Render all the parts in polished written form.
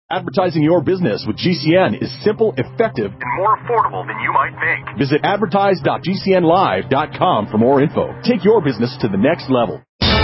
Advertising your business with GCN is simple, effective, and more affordable than you might think. Visit advertise.gcnlive.com for more info. Take your business to the next level.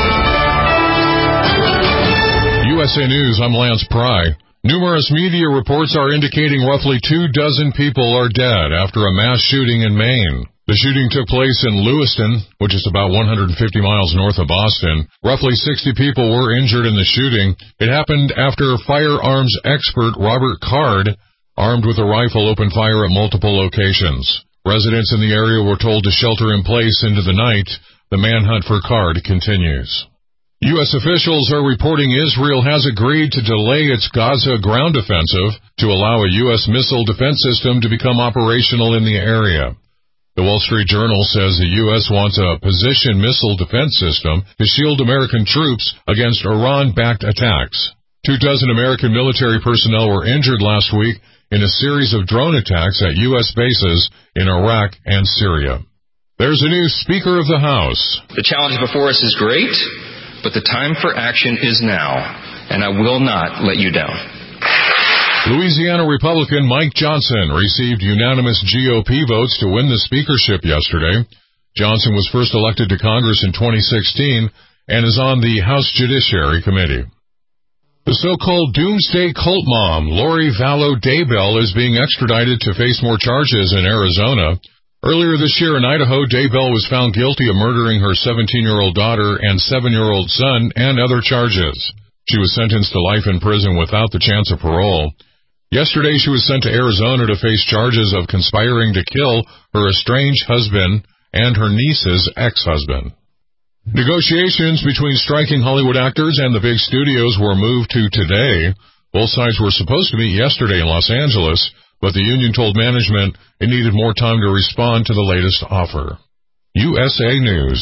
USA News, I'm Lance Pry. Numerous media reports are indicating roughly 24 people are dead after a mass shooting in Maine. The shooting took place in Lewiston, which is about 150 miles north of Boston. Roughly 60 people were injured in the shooting. It happened after firearms expert Robert Card, armed with a rifle, opened fire at multiple locations. Residents in the area were told to shelter in place into the night. The manhunt for Card continues. U.S. officials are reporting Israel has agreed to delay its Gaza ground offensive to allow a U.S. missile defense system to become operational in the area. The Wall Street Journal says the U.S. wants a position missile defense system to shield American troops against Iran-backed attacks. 24 American military personnel were injured last week in a series of drone attacks at U.S. bases in Iraq and Syria. There's a new Speaker of the House. The challenge before us is great, but the time for action is now, and I will not let you down. Louisiana Republican Mike Johnson received unanimous GOP votes to win the speakership yesterday. Johnson was first elected to Congress in 2016 and is on the House Judiciary Committee. The so-called doomsday cult mom, Lori Vallow Daybell, is being extradited to face more charges in Arizona. Earlier this year in Idaho, Daybell was found guilty of murdering her 17-year-old daughter and 7-year-old son and other charges. She was sentenced to life in prison without the chance of parole. Yesterday, she was sent to Arizona to face charges of conspiring to kill her estranged husband and her niece's ex-husband. Negotiations between striking Hollywood actors and the big studios were moved to today. Both sides were supposed to meet yesterday in Los Angeles, but the union told management it needed more time to respond to the latest offer. USA News.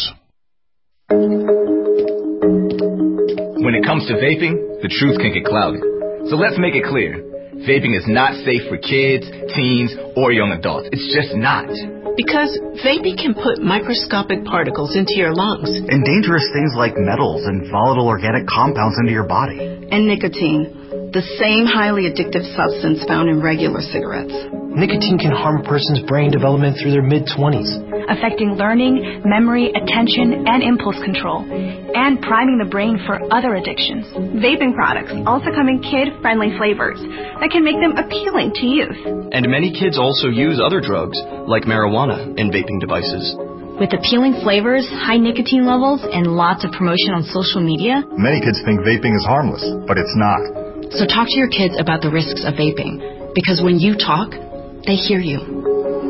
When it comes to vaping, the truth can get clouded. So let's make it clear. Vaping is not safe for kids, teens, or young adults. It's just not. Because vaping can put microscopic particles into your lungs. And dangerous things like metals and volatile organic compounds into your body. And nicotine, the same highly addictive substance found in regular cigarettes. Nicotine can harm a person's brain development through their mid-20s. Affecting learning, memory, attention, and impulse control, and priming the brain for other addictions. Vaping products also come in kid-friendly flavors that can make them appealing to youth. And many kids also use other drugs, like marijuana, in vaping devices. With appealing flavors, high nicotine levels, and lots of promotion on social media, many kids think vaping is harmless, but it's not. So talk to your kids about the risks of vaping, because when you talk, they hear you.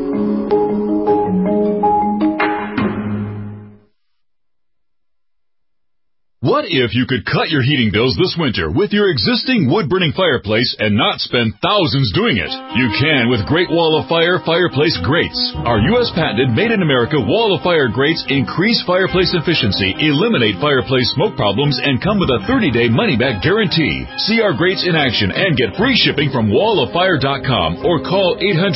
What if you could cut your heating bills this winter with your existing wood-burning fireplace and not spend thousands doing it? You can with Great Wall of Fire fireplace grates. Our U.S. patented made-in-America Wall of Fire grates increase fireplace efficiency, eliminate fireplace smoke problems, and come with a 30-day money-back guarantee. See our grates in action and get free shipping from walloffire.com or call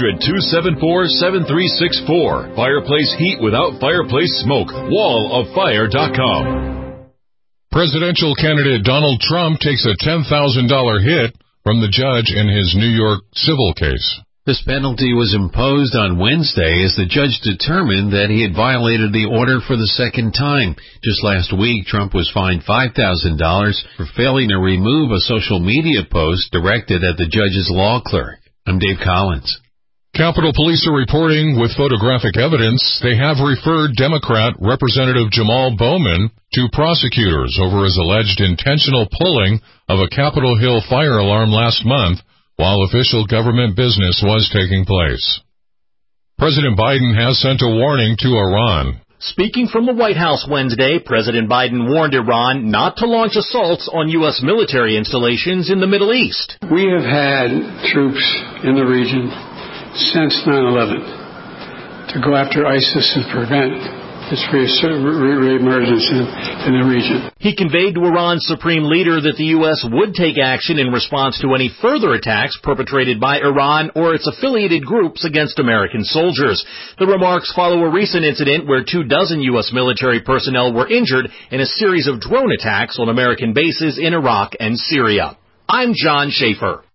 800-274-7364. Fireplace heat without fireplace smoke. walloffire.com. Presidential candidate Donald Trump takes a $10,000 hit from the judge in his New York civil case. This penalty was imposed on Wednesday as the judge determined that he had violated the order for the second time. Just last week, Trump was fined $5,000 for failing to remove a social media post directed at the judge's law clerk. I'm Dave Collins. Capitol Police are reporting with photographic evidence they have referred Democrat Representative Jamal Bowman to prosecutors over his alleged intentional pulling of a Capitol Hill fire alarm last month while official government business was taking place. President Biden has sent a warning to Iran. Speaking from the White House Wednesday, President Biden warned Iran not to launch assaults on U.S. military installations in the Middle East. We have had troops in the region since 9/11 to go after ISIS and prevent its re-emergence in the region. He conveyed to Iran's supreme leader that the U.S. would take action in response to any further attacks perpetrated by Iran or its affiliated groups against American soldiers. The remarks follow a recent incident where 24 U.S. military personnel were injured in a series of drone attacks on American bases in Iraq and Syria. I'm John Schaefer.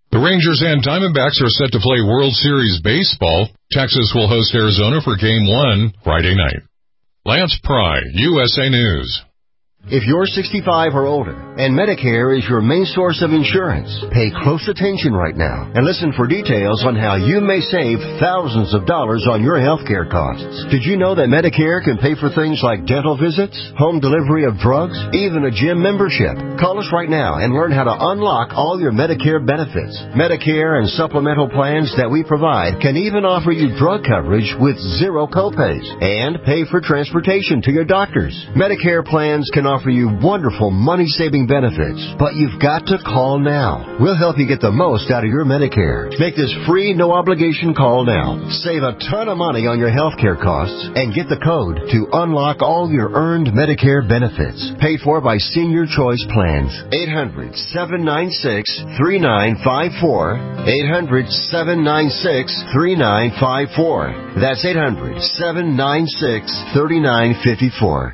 The Rangers and Diamondbacks are set to play World Series baseball. Texas will host Arizona for Game 1 Friday night. Lance Pry, USA News. If you're 65 or older and Medicare is your main source of insurance, pay close attention right now and listen for details on how you may save thousands of dollars on your health care costs. Did you know that Medicare can pay for things like dental visits, home delivery of drugs, even a gym membership? Call us right now and learn how to unlock all your Medicare benefits. Medicare and supplemental plans that we provide can even offer you drug coverage with zero copays and pay for transportation to your doctors. Medicare plans can offer you wonderful money-saving benefits, but you've got to call now. We'll help you get the most out of your Medicare. Make this free, no-obligation call now. Save a ton of money on your health care costs and get the code to unlock all your earned Medicare benefits. Paid for by Senior Choice Plans. 800-796-3954. 800-796-3954. That's 800-796-3954.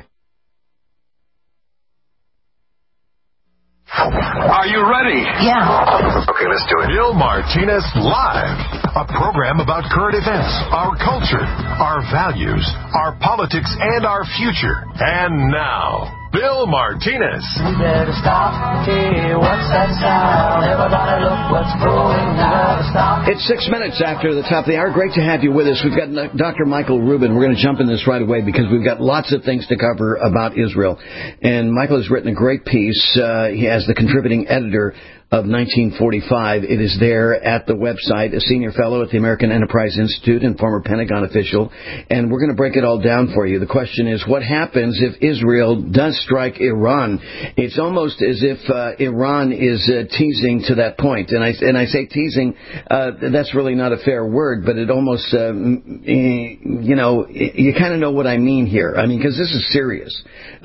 Are you ready? Yeah. Okay, let's do it. Bill Martinez Live, a program about current events, our culture, our values, our politics, and our future. And now, Bill Martinez. We better stop. Hey, what's that sound? Everybody look what's going on. It's 6 minutes after the top of the hour. Great to have you with us. We've got Dr. Michael Rubin. We're going to jump in this right away because we've got lots of things to cover about Israel. And Michael has written a great piece. He has the contributing editor of 1945. It is there at the website, a senior fellow at the American Enterprise Institute and former Pentagon official. And we're going to break it all down for you. The question is, what happens if Israel does strike Iran? It's almost as if Iran is teasing to that point. And I say teasing, that's really not a fair word, but it almost, you kind of know what I mean here. I mean, because this is serious.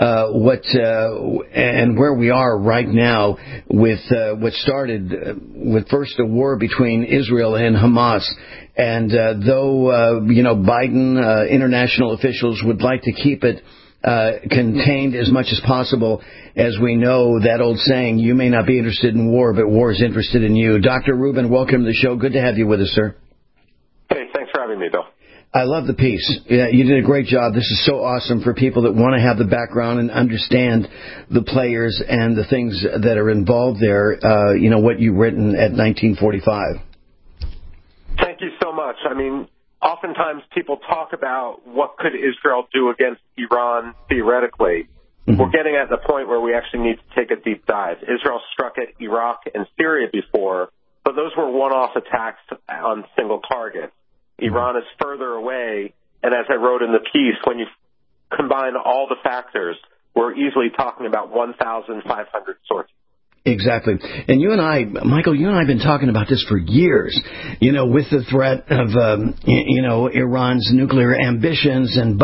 And where we are right now with what started with first a war between Israel and Hamas. And though Biden, international officials would like to keep it contained as much as possible, as we know that old saying, you may not be interested in war, but war is interested in you. Dr. Rubin, welcome to the show. Good to have you with us, sir. Hey, thanks for having me, Bill. I love the piece. Yeah, you did a great job. This is so awesome for people that want to have the background and understand the players and the things that are involved there, what you've written at 1945. Thank you so much. I mean, oftentimes people talk about what could Israel do against Iran theoretically. Mm-hmm. We're getting at the point where we actually need to take a deep dive. Israel struck at Iraq and Syria before, but those were one-off attacks on single targets. Iran is further away, and as I wrote in the piece, when you combine all the factors, we're easily talking about 1,500 sources. Exactly. And you and I, Michael, have been talking about this for years, with the threat of, Iran's nuclear ambitions and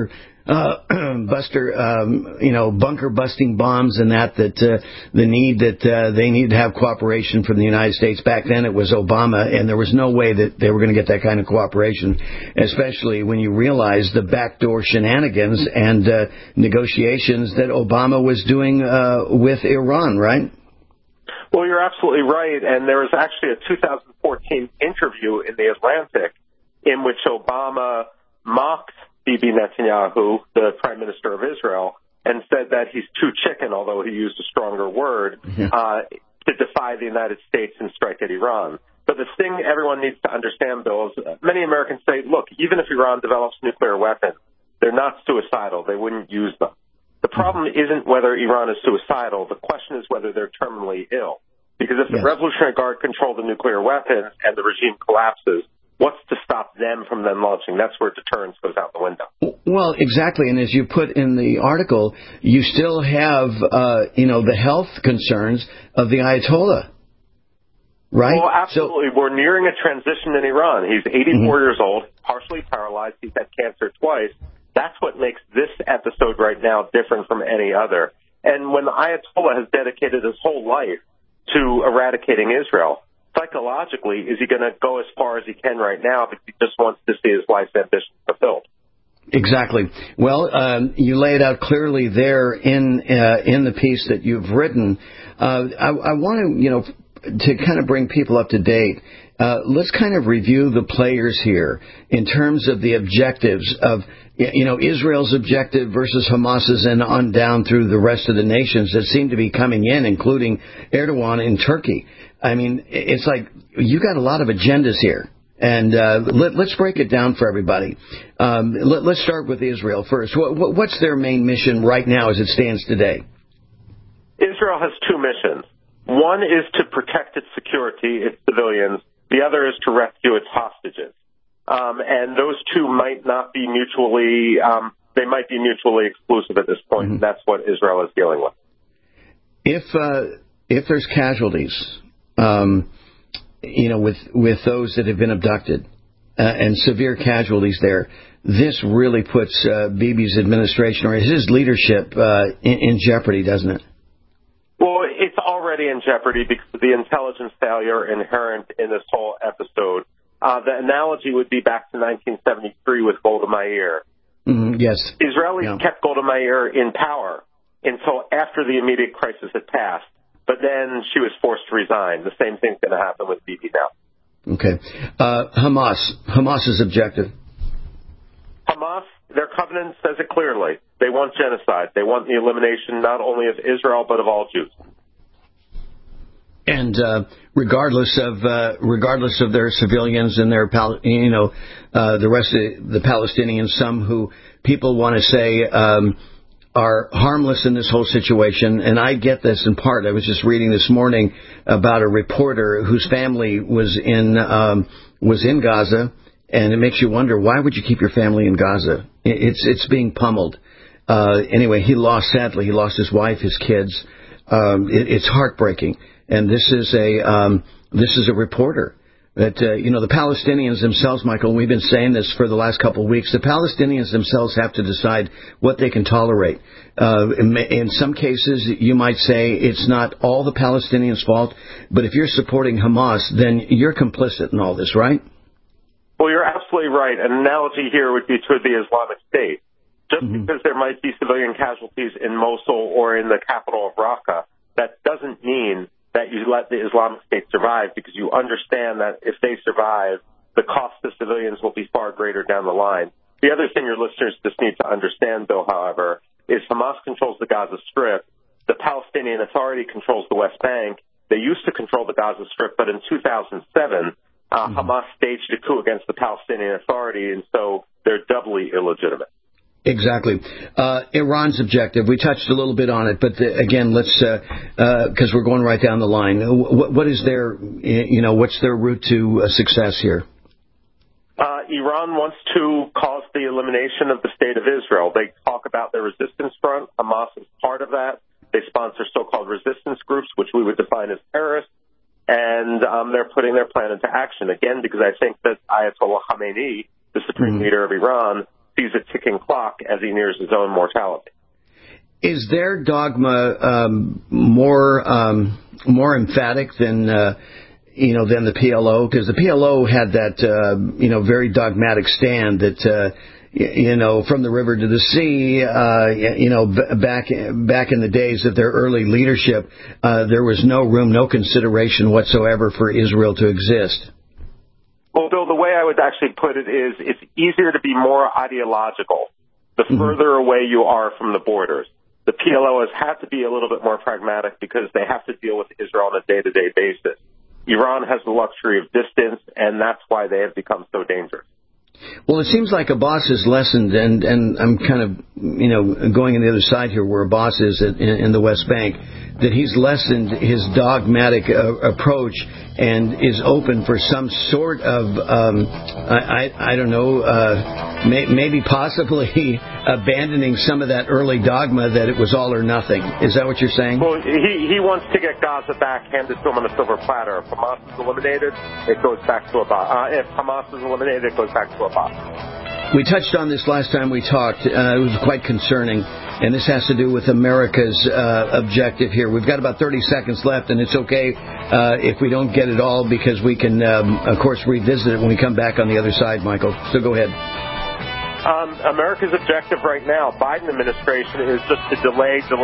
bunker busting bombs and the need that they need to have cooperation from the United States. Back then it was Obama, and there was no way that they were going to get that kind of cooperation, especially when you realize the backdoor shenanigans and negotiations that Obama was doing with Iran, right? Well, you're absolutely right, and there was actually a 2014 interview in The Atlantic in which Obama mocked Bibi Netanyahu, the Prime Minister of Israel, and said that he's too chicken, although he used a stronger word, to defy the United States and strike at Iran. But the thing everyone needs to understand, Bill, is many Americans say, look, even if Iran develops nuclear weapons, they're not suicidal. They wouldn't use them. The problem isn't whether Iran is suicidal. The question is whether they're terminally ill. Because if the Revolutionary Guard control the nuclear weapons and the regime collapses, what's to stop them from then launching? That's where deterrence goes out the window. Well, exactly. And as you put in the article, you still have, the health concerns of the Ayatollah, right? Well, absolutely. We're nearing a transition in Iran. He's 84 years old, partially paralyzed. He's had cancer twice. That's what makes this episode right now different from any other. And when the Ayatollah has dedicated his whole life to eradicating Israel, psychologically, is he going to go as far as he can right now because he just wants to see his life's ambition fulfilled? Exactly. Well, you lay it out clearly there in the piece that you've written. I want to, to kind of bring people up to date, let's kind of review the players here in terms of the objectives of, Israel's objective versus Hamas's and on down through the rest of the nations that seem to be coming in, including Erdogan in Turkey. I mean, it's like you got a lot of agendas here. And let's break it down for everybody. Let's start with Israel first. What's their main mission right now as it stands today? Israel has two missions. One is to protect its security, its civilians. The other is to rescue its hostages. And those two might not be mutually, they might be mutually exclusive at this point. Mm-hmm. That's what Israel is dealing with. If there's casualties, with those that have been abducted and severe casualties there, this really puts Bibi's administration or his leadership in jeopardy, doesn't it? Well, it's already in jeopardy because of the intelligence failure inherent in this whole episode. The analogy would be back to 1973 with Golda Meir. Mm-hmm, yes. Israelis kept Golda Meir in power until after the immediate crisis had passed. But then she was forced to resign. The same thing's going to happen with Bibi now. Okay. Hamas's objective. Hamas, their covenant says it clearly. They want genocide. They want the elimination not only of Israel but of all Jews. And regardless of their civilians and their the rest of the Palestinians, some who people want to say are harmless in this whole situation, and I get this in part. I was just reading this morning about a reporter whose family was in Gaza, and it makes you wonder, why would you keep your family in Gaza? It's being pummeled. Anyway, sadly he lost his wife, his kids. It's heartbreaking, and this is a reporter. That, the Palestinians themselves, Michael, we've been saying this for the last couple of weeks, the Palestinians themselves have to decide what they can tolerate. In some cases, you might say it's not all the Palestinians' fault, but if you're supporting Hamas, then you're complicit in all this, right? Well, you're absolutely right. An analogy here would be to the Islamic State. Just because there might be civilian casualties in Mosul or in the capital of Raqqa, that doesn't mean that you let the Islamic State survive, because you understand that if they survive, the cost to civilians will be far greater down the line. The other thing your listeners just need to understand, though, however, is Hamas controls the Gaza Strip. The Palestinian Authority controls the West Bank. They used to control the Gaza Strip, but in 2007, Hamas staged a coup against the Palestinian Authority, and so they're doubly illegitimate. Exactly. Iran's objective, we touched a little bit on it, but again, let's, because we're going right down the line. What is their, what's their route to success here? Iran wants to cause the elimination of the State of Israel. They talk about their resistance front. Hamas is part of that. They sponsor so-called resistance groups, which we would define as terrorists, and they're putting their plan into action, again, because I think that Ayatollah Khamenei, the supreme leader of Iran, sees a ticking clock as he nears his own mortality. Is their dogma more emphatic than the PLO? Because the PLO had that very dogmatic stand that from the river to the sea. Back in the days of their early leadership, there was no room, no consideration whatsoever for Israel to exist. Well, Bill, the way I would actually put it is it's easier to be more ideological the further away you are from the borders. The PLO has had to be a little bit more pragmatic because they have to deal with Israel on a day-to-day basis. Iran has the luxury of distance, and that's why they have become so dangerous. Well, it seems like Abbas has lessened, and I'm kind of, going on the other side here where Abbas is in the West Bank, that he's lessened his dogmatic approach and is open for some sort of, I don't know, maybe possibly abandoning some of that early dogma that it was all or nothing. Is that what you're saying? Well, he wants to get Gaza back handed to him on a silver platter. If Hamas is eliminated, it goes back to Abbas. If Hamas is eliminated, it goes back to Abbas. We touched on this last time we talked. It was quite concerning, and this has to do with America's objective here. We've got about 30 seconds left, and it's okay if we don't get it all, because we can, of course, revisit it when we come back on the other side, Michael. So go ahead. America's objective right now, Biden administration, is just to delay, so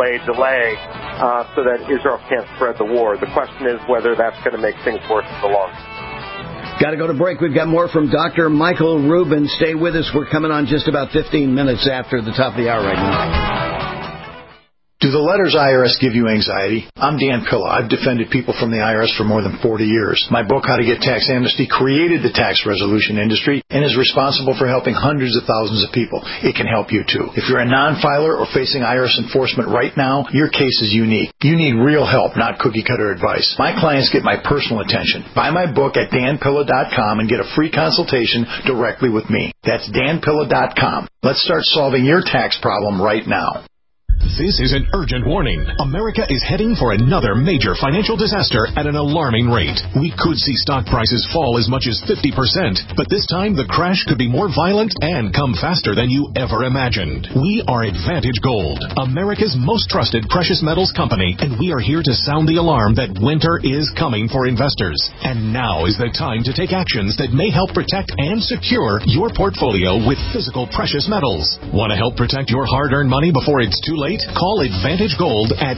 that Israel can't spread the war. The question is whether that's going to make things worse in the long run. Got to go to break. We've got more from Dr. Michael Rubin. Stay with us. We're coming on just about 15 minutes after the top of the hour right now. Do the letters IRS give you anxiety? I'm Dan Pilla. I've defended people from the IRS for more than 40 years. My book, How to Get Tax Amnesty, created the tax resolution industry and is responsible for helping hundreds of thousands of people. It can help you, too. If you're a non-filer or facing IRS enforcement right now, your case is unique. You need real help, not cookie-cutter advice. My clients get my personal attention. Buy my book at danpilla.com and get a free consultation directly with me. That's danpilla.com. Let's start solving your tax problem right now. This is an urgent warning. America is heading for another major financial disaster at an alarming rate. We could see stock prices fall as much as 50%, but this time the crash could be more violent and come faster than you ever imagined. We are Advantage Gold, America's most trusted precious metals company, and we are here to sound the alarm that winter is coming for investors. And now is the time to take actions that may help protect and secure your portfolio with physical precious metals. Want to help protect your hard-earned money before it's too late? Call Advantage Gold at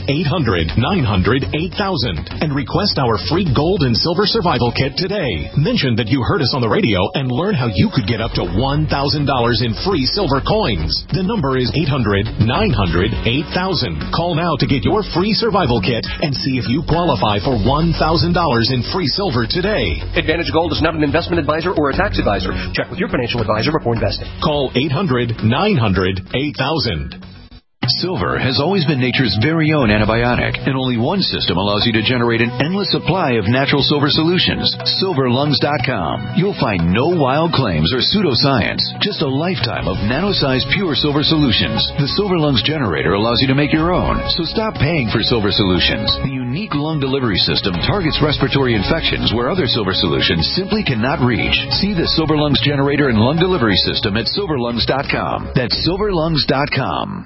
800-900-8000 and request our free gold and silver survival kit today. Mention that you heard us on the radio and learn how you could get up to $1,000 in free silver coins. The number is 800-900-8000. Call now to get your free survival kit and see if you qualify for $1,000 in free silver today. Advantage Gold is not an investment advisor or a tax advisor. Check with your financial advisor before investing. Call 800-900-8000. Silver has always been nature's very own antibiotic, and only one system allows you to generate an endless supply of natural silver solutions. SilverLungs.com. You'll find no wild claims or pseudoscience, just a lifetime of nano-sized pure silver solutions. The Silver Lungs generator allows you to make your own, so stop paying for silver solutions. The unique lung delivery system targets respiratory infections where other silver solutions simply cannot reach. See the Silver Lungs generator and lung delivery system at SilverLungs.com. That's SilverLungs.com.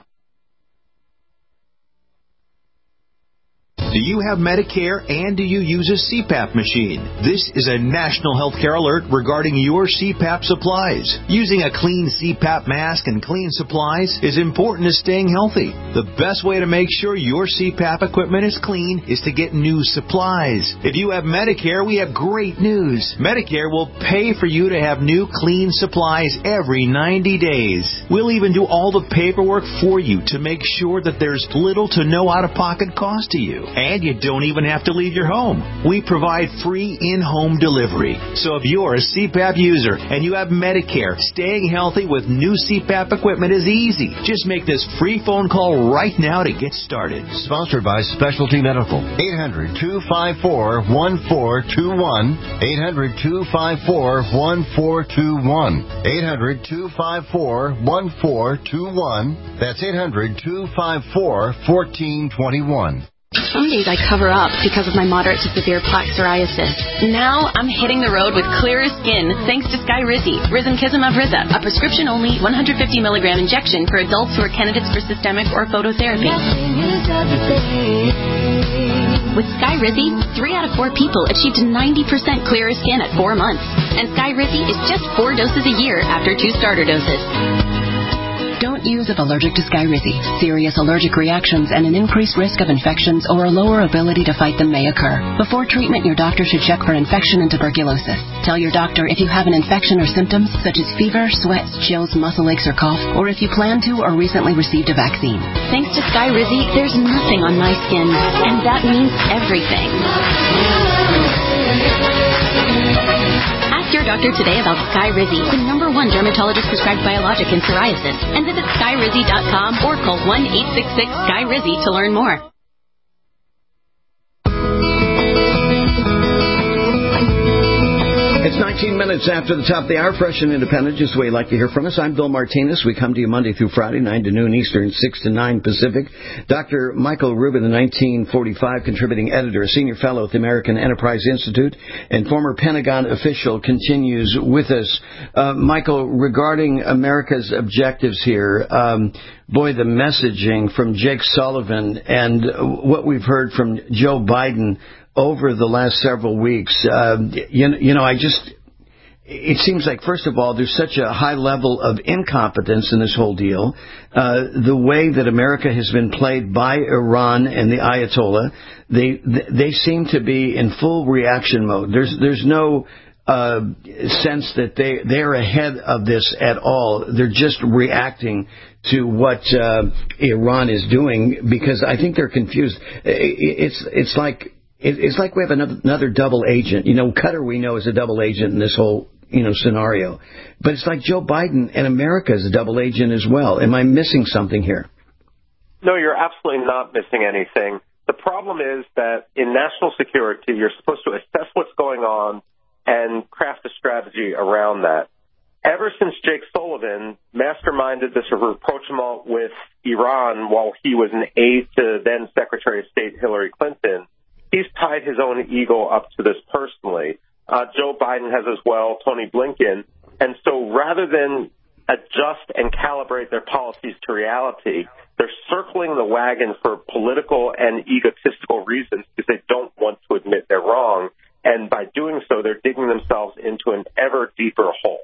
Do you have Medicare and do you use a CPAP machine? This is a national healthcare alert regarding your CPAP supplies. Using a clean CPAP mask and clean supplies is important to staying healthy. The best way to make sure your CPAP equipment is clean is to get new supplies. If you have Medicare, we have great news. Medicare will pay for you to have new clean supplies every 90 days. We'll even do all the paperwork for you to make sure that there's little to no out-of-pocket cost to you. And you don't even have to leave your home. We provide free in-home delivery. So if you're a CPAP user and you have Medicare, staying healthy with new CPAP equipment is easy. Just make this free phone call right now to get started. Sponsored by Specialty Medical. 800-254-1421. 800-254-1421. 800-254-1421. That's 800-254-1421. Some days I cover up because of my moderate to severe plaque psoriasis. Now I'm hitting the road with clearer skin thanks to Skyrizi, Risankizumab Riza, a prescription-only 150 milligram injection for adults who are candidates for systemic or phototherapy. With Skyrizi, 3 out of 4 people achieved 90% clearer skin at 4 months. And Skyrizi is just 4 doses a year after 2 starter doses. Don't use if allergic to Skyrizi. Serious allergic reactions and an increased risk of infections or a lower ability to fight them may occur. Before treatment, your doctor should check for infection and tuberculosis. Tell your doctor if you have an infection or symptoms such as fever, sweats, chills, muscle aches, or cough, or if you plan to or recently received a vaccine. Thanks to Skyrizi, there's nothing on my skin, and that means everything. Ask your doctor today about Skyrizi, the #1 dermatologist prescribed biologic in psoriasis, and visit Skyrizi.com or call 1-866-SKY-RIZI to learn more. It's 19 minutes after the top of the hour, fresh and independent, just the way you like to hear from us. I'm Bill Martinez. We come to you Monday through Friday, 9 to noon Eastern, 6 to 9 Pacific. Dr. Michael Rubin, the 1945 contributing editor, a senior fellow at the American Enterprise Institute, and former Pentagon official, continues with us. Michael, regarding America's objectives here, boy, the messaging from Jake Sullivan and what we've heard from Joe Biden over the last several weeks, it seems like, first of all, there's such a high level of incompetence in this whole deal. The way that America has been played by Iran and the Ayatollah, they seem to be in full reaction mode. There's no sense that they're ahead of this at all. They're just reacting to what Iran is doing because I think they're confused. It's like we have another double agent. Qatar we know is a double agent in this whole scenario, but it's like Joe Biden and America is a double agent as well. Am I missing something here? No, you're absolutely not missing anything. The problem is that in national security, you're supposed to assess what's going on and craft a strategy around that. Ever since Jake Sullivan masterminded this rapprochement with Iran while he was an aide to then Secretary of State Hillary Clinton, he's tied his own ego up to this personally. Joe Biden has as well, Tony Blinken. And so rather than adjust and calibrate their policies to reality, they're circling the wagon for political and egotistical reasons because they don't want to admit they're wrong. And by doing so, they're digging themselves into an ever deeper hole.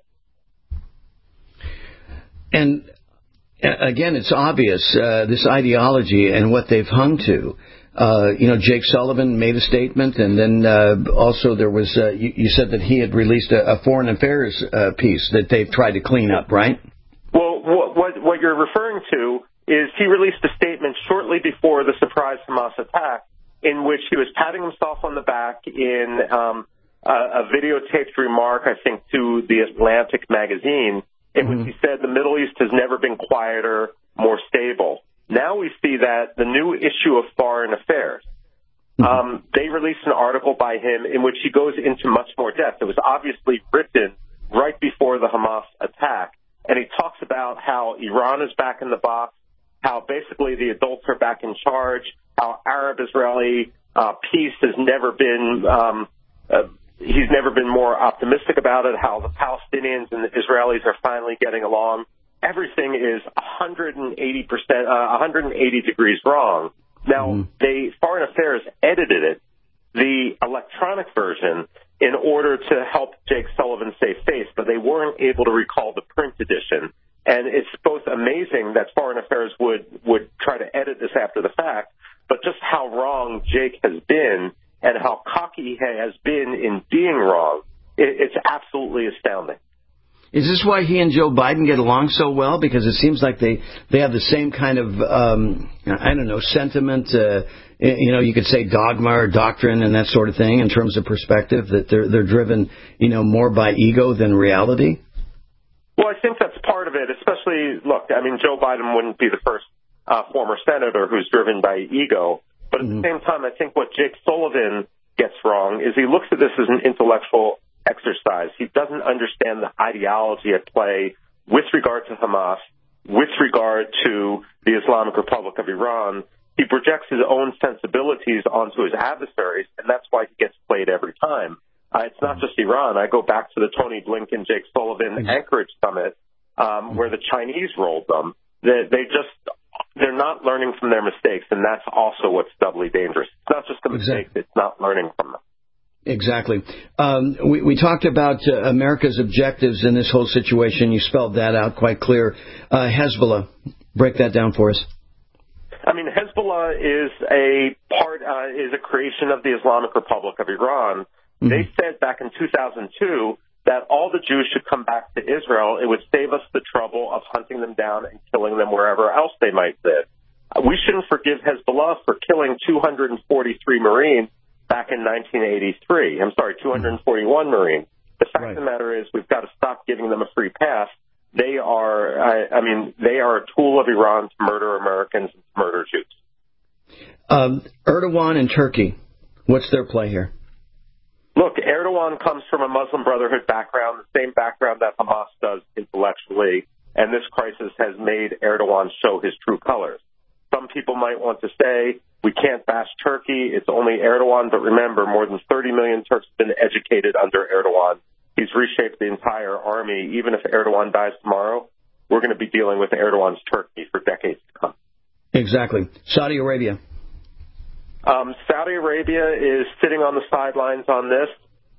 And again, it's obvious, this ideology and what they've hung to. Jake Sullivan made a statement, and then also there was, you said that he had released a foreign affairs piece that they've tried to clean up, right? Well, what you're referring to is he released a statement shortly before the surprise Hamas attack in which he was patting himself on the back in a videotaped remark, I think, to the Atlantic magazine, in which he said the Middle East has never been quieter, more stable. Now we see that the new issue of foreign affairs. They released an article by him in which he goes into much more depth. It was obviously written right before the Hamas attack, and he talks about how Iran is back in the box, how basically the adults are back in charge, how Arab-Israeli peace has never been, he's never been more optimistic about it, how the Palestinians and the Israelis are finally getting along. Everything is 180 degrees wrong. Now, Foreign Affairs edited it, the electronic version, in order to help Jake Sullivan save face, but they weren't able to recall the print edition. And it's both amazing that Foreign Affairs would try to edit this after the fact, but just how wrong Jake has been and how cocky he has been in being wrong, it's absolutely astounding. Is this why he and Joe Biden get along so well? Because it seems like they have the same kind of, sentiment, you could say dogma or doctrine and that sort of thing in terms of perspective, that they're driven, more by ego than reality? Well, I think that's part of it, especially, Joe Biden wouldn't be the first former senator who's driven by ego. But at the same time, I think what Jake Sullivan gets wrong is he looks at this as an intellectual exercise. He doesn't understand the ideology at play with regard to Hamas, with regard to the Islamic Republic of Iran. He projects his own sensibilities onto his adversaries, and that's why he gets played every time. It's not just Iran. I go back to the Tony Blinken, Jake Sullivan Anchorage summit, where the Chinese rolled them. They're not learning from their mistakes, and that's also what's doubly dangerous. It's not just the mistakes, it's not learning from them. Exactly. We talked about America's objectives in this whole situation. You spelled that out quite clear. Hezbollah, break that down for us. Hezbollah is a creation of the Islamic Republic of Iran. They said back in 2002 that all the Jews should come back to Israel. It would save us the trouble of hunting them down and killing them wherever else they might live. We shouldn't forgive Hezbollah for killing 243 Marines back in 1983. 241 Marines. The fact of the matter is we've got to stop giving them a free pass. They are a tool of Iran to murder Americans and to murder Jews. Erdogan and Turkey, what's their play here? Look, Erdogan comes from a Muslim Brotherhood background, the same background that Hamas does intellectually, and this crisis has made Erdogan show his true colors. Some people might want to say we can't bash Turkey, it's only Erdogan, but remember, more than 30 million Turks have been educated under Erdogan. He's reshaped the entire army. Even if Erdogan dies tomorrow, we're going to be dealing with Erdogan's Turkey for decades to come. Exactly. Saudi Arabia. Saudi Arabia is sitting on the sidelines on this.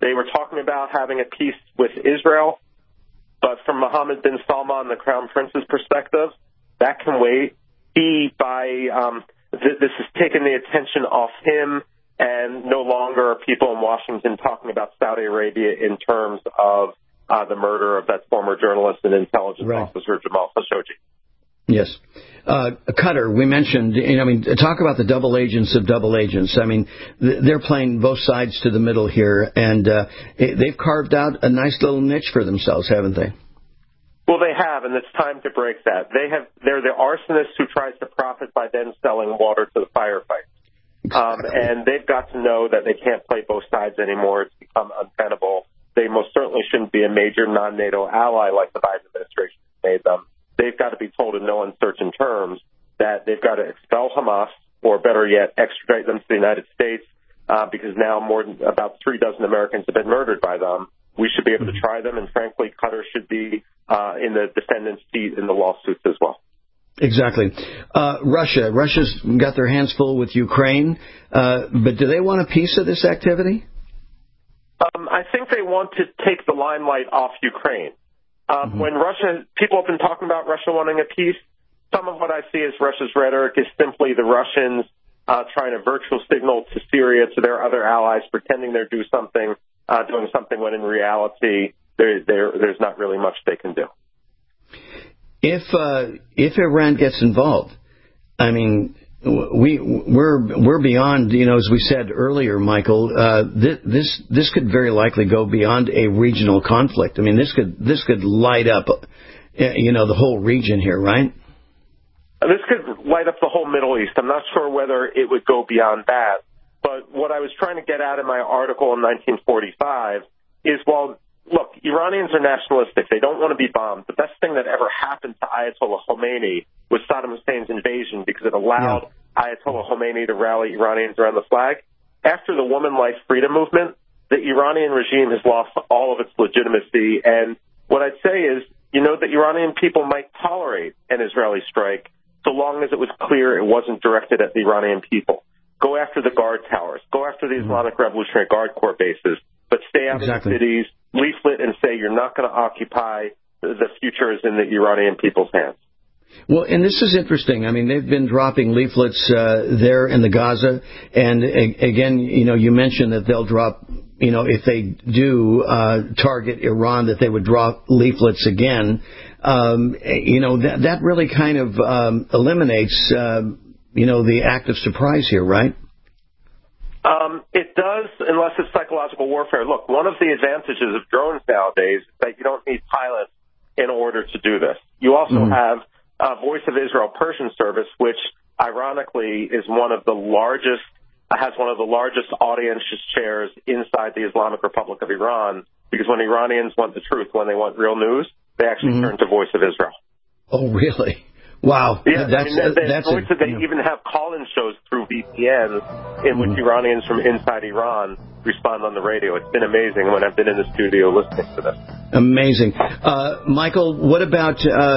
They were talking about having a peace with Israel, but from Mohammed bin Salman, the Crown Prince's perspective, that can wait. This has taken the attention off him, and no longer are people in Washington talking about Saudi Arabia in terms of the murder of that former journalist and intelligence officer, Jamal Khashoggi. Yes. Qatar, we mentioned, talk about the double agents of double agents. I mean, they're playing both sides to the middle here, and they've carved out a nice little niche for themselves, haven't they? Well, they have, and it's time to break that. They're the arsonist who tries to profit by then selling water to the firefights. And they've got to know that they can't play both sides anymore. It's become untenable. They most certainly shouldn't be a major non-NATO ally like the Biden administration made them. They've got to be told in no uncertain terms that they've got to expel Hamas, or better yet, extradite them to the United States, because now more than about 36 Americans have been murdered by them. We should be able to try them, and frankly, Qatar should be in the defendant's seat in the lawsuits as well. Exactly. Russia's got their hands full with Ukraine, but do they want a piece of this activity? I think they want to take the limelight off Ukraine. When people have been talking about Russia wanting a peace, some of what I see as Russia's rhetoric is simply the Russians trying to virtual signal to Syria, to their other allies, pretending they're doing something when in reality there's not really much they can do. If Iran gets involved, I mean, we're beyond, as we said earlier, Michael. This could very likely go beyond a regional conflict. I mean, this could light up, the whole region here, right? This could light up the whole Middle East. I'm not sure whether it would go beyond that. But what I was trying to get at in my article in 1945 is, look, Iranians are nationalistic. They don't want to be bombed. The best thing that ever happened to Ayatollah Khomeini was Saddam Hussein's invasion, because it allowed Ayatollah Khomeini to rally Iranians around the flag. After the Woman Life Freedom Movement, the Iranian regime has lost all of its legitimacy. And what I'd say is, the Iranian people might tolerate an Israeli strike so long as it was clear it wasn't directed at the Iranian people. Go after the guard towers. Go after the Islamic Revolutionary Guard Corps bases. But stay out of the cities, leaflet, and say you're not going to occupy. The future is in the Iranian people's hands. Well, and this is interesting. I mean, they've been dropping leaflets there in the Gaza. And again, you mentioned that they'll drop, if they do target Iran, that they would drop leaflets again. That really kind of eliminates the act of surprise here, right? It does, unless it's psychological warfare. Look, one of the advantages of drones nowadays is that you don't need pilots in order to do this. You also have Voice of Israel Persian service, which ironically is has one of the largest audience shares inside the Islamic Republic of Iran, because when Iranians want the truth, when they want real news, they actually turn to Voice of Israel. Oh, really? Wow. Yeah, they even have call-in shows through VPNs in which Iranians from inside Iran respond on the radio. It's been amazing when I've been in the studio listening to this. Amazing. Michael, what about,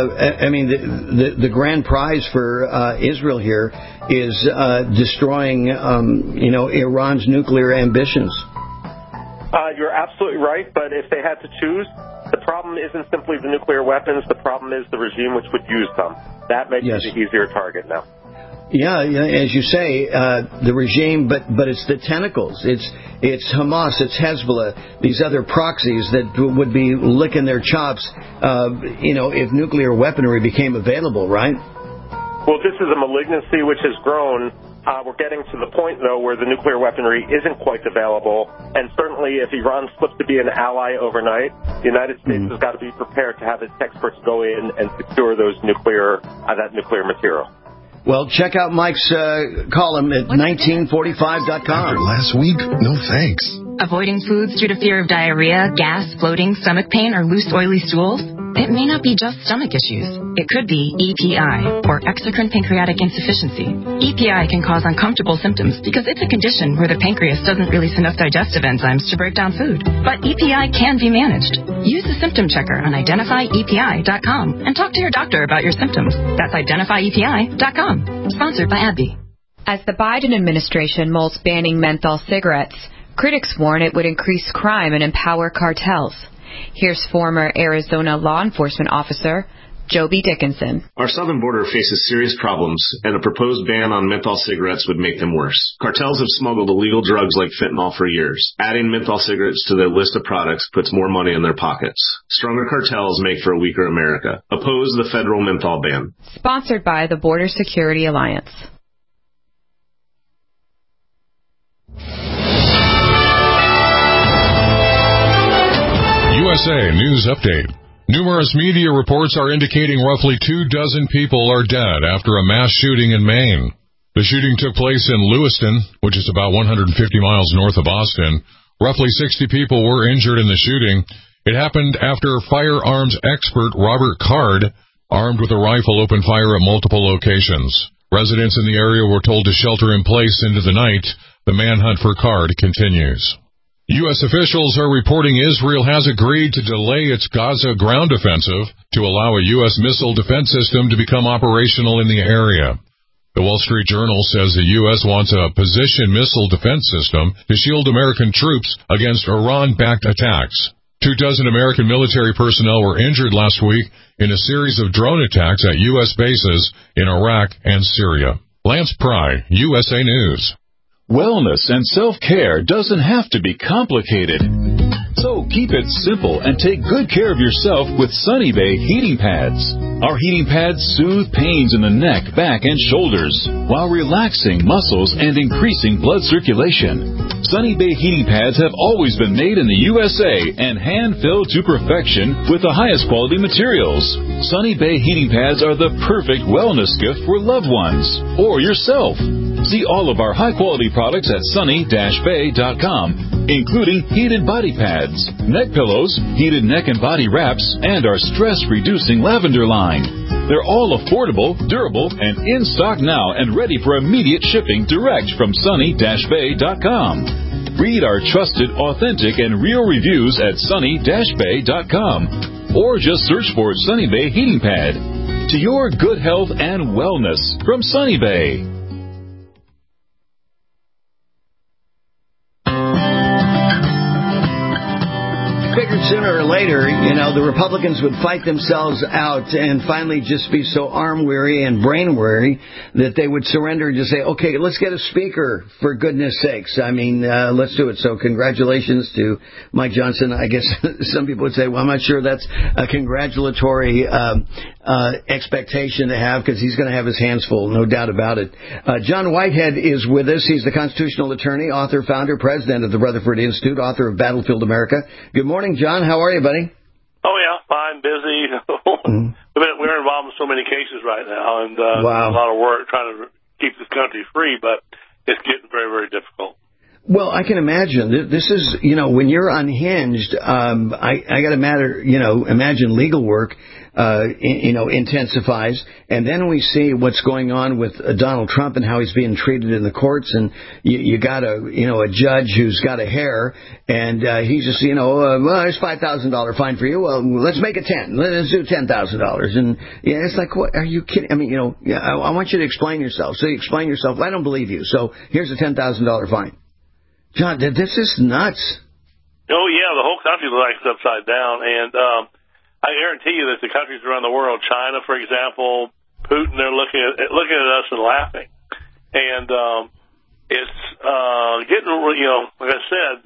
the grand prize for Israel here is destroying, Iran's nuclear ambitions. You're absolutely right, but if they had to choose, the problem isn't simply the nuclear weapons. The problem is the regime which would use them. That makes it the easier target now. Yeah, as you say, the regime, but it's the tentacles. It's Hamas, it's Hezbollah, these other proxies that would be licking their chops, if nuclear weaponry became available, right? Well, this is a malignancy which has grown. We're getting to the point, though, where the nuclear weaponry isn't quite available. And certainly if Iran slips to be an ally overnight, the United States has got to be prepared to have its experts go in and secure that nuclear material. Well, check out Mike's column at 1945.com. After last week, no thanks. Avoiding foods due to fear of diarrhea, gas, bloating, stomach pain, or loose, oily stools? It may not be just stomach issues. It could be EPI, or exocrine pancreatic insufficiency. EPI can cause uncomfortable symptoms because it's a condition where the pancreas doesn't release enough digestive enzymes to break down food. But EPI can be managed. Use the symptom checker on identifyepi.com and talk to your doctor about your symptoms. That's identifyepi.com. Sponsored by AbbVie. As the Biden administration mulls banning menthol cigarettes, Critics warn it would increase crime and empower cartels. Here's former Arizona law enforcement officer Joby Dickinson. Our southern border faces serious problems, and a proposed ban on menthol cigarettes would make them worse. Cartels have smuggled illegal drugs like fentanyl for years. Adding menthol cigarettes to their list of products puts more money in their pockets. Stronger cartels make for a weaker America. Oppose the federal menthol ban. Sponsored by the Border Security Alliance. USA News Update. Numerous media reports are indicating roughly 24 people are dead after a mass shooting in Maine. The shooting took place in Lewiston, which is about 150 miles north of Austin. Roughly 60 people were injured in the shooting. It happened after firearms expert Robert Card, armed with a rifle, opened fire at multiple locations. Residents in the area were told to shelter in place into the night. The manhunt for Card continues. U.S. officials are reporting Israel has agreed to delay its Gaza ground offensive to allow a U.S. missile defense system to become operational in the area. The Wall Street Journal says the U.S. wants a position missile defense system to shield American troops against Iran-backed attacks. 24 American military personnel were injured last week in a series of drone attacks at U.S. bases in Iraq and Syria. Lance Pry, USA News. Wellness and self-care doesn't have to be complicated. So keep it simple and take good care of yourself with Sunny Bay heating pads. Our heating pads soothe pains in the neck, back, and shoulders while relaxing muscles and increasing blood circulation. Sunny Bay heating pads have always been made in the USA and hand-filled to perfection with the highest quality materials. Sunny Bay heating pads are the perfect wellness gift for loved ones or yourself. See all of our high-quality products at sunny-bay.com, including heated body pads, neck pillows, heated neck and body wraps, and our stress-reducing lavender line. They're all affordable, durable, and in stock now and ready for immediate shipping direct from sunny-bay.com. Read our trusted, authentic, and real reviews at sunny-bay.com, or just search for Sunny Bay Heating Pad. To your good health and wellness from Sunny Bay. Figured sooner or later, the Republicans would fight themselves out and finally just be so arm-weary and brain-weary that they would surrender and just say, okay, let's get a speaker, for goodness sakes. I mean, let's do it. So congratulations to Mike Johnson. I guess some people would say, well, I'm not sure that's a congratulatory expectation to have because he's going to have his hands full, no doubt about it. John Whitehead is with us. He's the constitutional attorney, author, founder, president of the Rutherford Institute, author of Battlefield America. Good morning, John. How are you, buddy? Oh, yeah, fine, busy. We're involved in so many cases right now, and wow. A lot of work trying to keep this country free, but it's getting very, very difficult. Well, I can imagine. This is, when you're unhinged, I got to imagine legal work, intensifies. And then we see what's going on with Donald Trump and how he's being treated in the courts. And you got a judge who's got a hair and he's just, well, there's $5,000 fine for you. Well, let's make it 10. Let's do $10,000. And it's like, what are you kidding? I mean, I want you to explain yourself. So you explain yourself. I don't believe you. So here's a $10,000 fine. John, this is nuts. Oh, yeah, the whole country looks upside down. And I guarantee you that the countries around the world, China, for example, Putin, they're looking at us and laughing. And it's getting, like I said,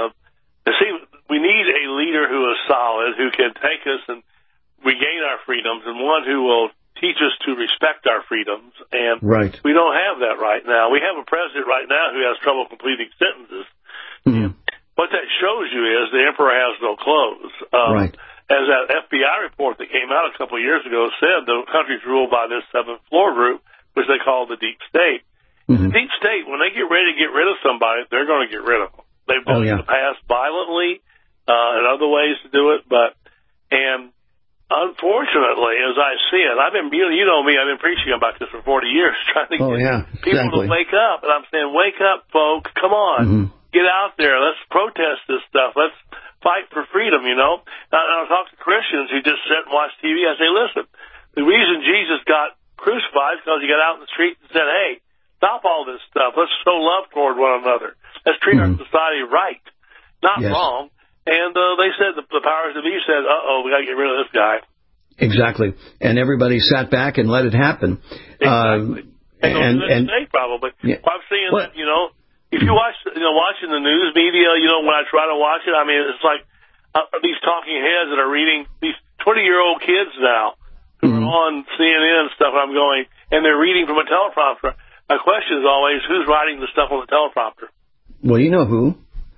we need a leader who is solid, who can take us and regain our freedoms, and one who will teach us to respect our freedoms, and right. We don't have that right now. We have a president right now who has trouble completing sentences. Mm-hmm. What that shows you is the emperor has no clothes. Right. As that FBI report that came out a couple of years ago said, the country's ruled by this seventh floor group, which they call the deep state. Mm-hmm. The deep state, when they get ready to get rid of somebody, they're going to get rid of them. They've done it in the past violently, and other ways to do it, and unfortunately, as I see it, I've been, you know me, I've been preaching about this for 40 years, trying to get people to wake up. And I'm saying, wake up, folks. Come on. Mm-hmm. Get out there. Let's protest this stuff. Let's fight for freedom, And I talk to Christians who just sit and watch TV. I say, listen, the reason Jesus got crucified is because he got out in the street and said, hey, stop all this stuff. Let's show love toward one another. Let's treat our society right, not Yes. wrong. And they said, the powers that be said, we got to get rid of this guy. Exactly. And everybody sat back and let it happen. Exactly. And probably. Yeah. Well, I'm seeing that, if you watch, watching the news media, when I try to watch it, I mean, it's like these talking heads that are reading, these 20-year-old kids now who are on CNN and stuff, and I'm going, and they're reading from a teleprompter. My question is always, who's writing the stuff on the teleprompter? Well, you know who.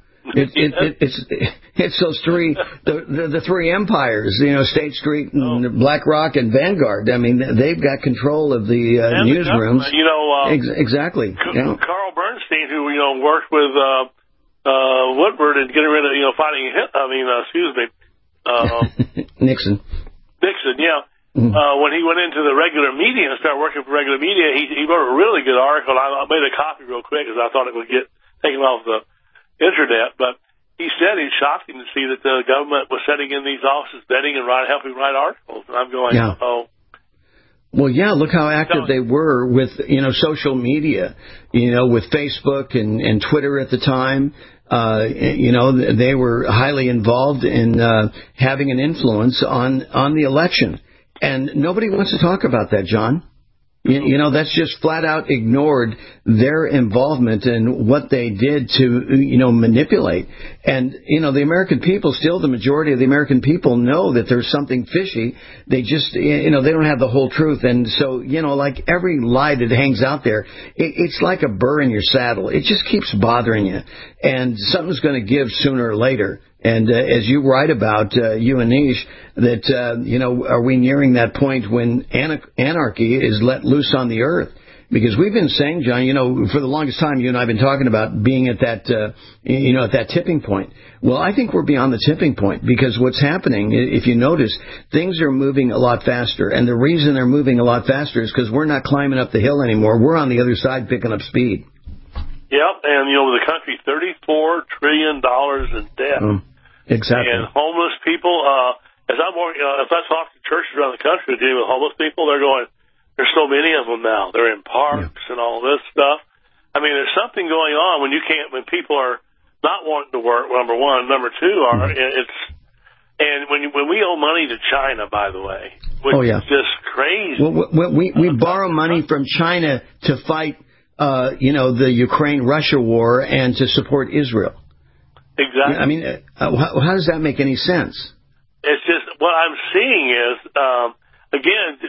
It's those three, the three empires, State Street and BlackRock and Vanguard. I mean, they've got control of the newsrooms. Exactly. Carl Bernstein, who worked with Woodward and getting rid of fighting. Nixon. Yeah. When he went into the regular media and started working for regular media, he wrote a really good article. I made a copy real quick because I thought it would get taken off the internet, but he said it shocked him to see that the government was sitting in these offices vetting and helping write articles. And I'm going, Well, yeah, look how active they were with, social media, with Facebook and Twitter at the time. They were highly involved in having an influence on the election. And nobody wants to talk about that, John. That's just flat out ignored their involvement in what they did to, manipulate. And, the American people, still the majority of the American people know that there's something fishy. They just, they don't have the whole truth. And so, like every lie that hangs out there, it's like a burr in your saddle. It just keeps bothering you. And something's going to give sooner or later. And as you write about, you and Nish, that, are we nearing that point when anarchy is let loose on the earth? Because we've been saying, John, for the longest time, you and I have been talking about being at that, at that tipping point. Well, I think we're beyond the tipping point because what's happening, if you notice, things are moving a lot faster. And the reason they're moving a lot faster is because we're not climbing up the hill anymore. We're on the other side picking up speed. Yep, and the country, $34 trillion in debt. Exactly. And homeless people, as I talk to churches around the country dealing with homeless people, they're going, there's so many of them now. They're in parks and all this stuff. I mean, there's something going on when people are not wanting to work, number one. Number two, when we owe money to China, by the way, which is just crazy. Well, we borrow money from China to fight, the Ukraine-Russia war and to support Israel. Exactly. I mean, how does that make any sense? It's just what I'm seeing is, again,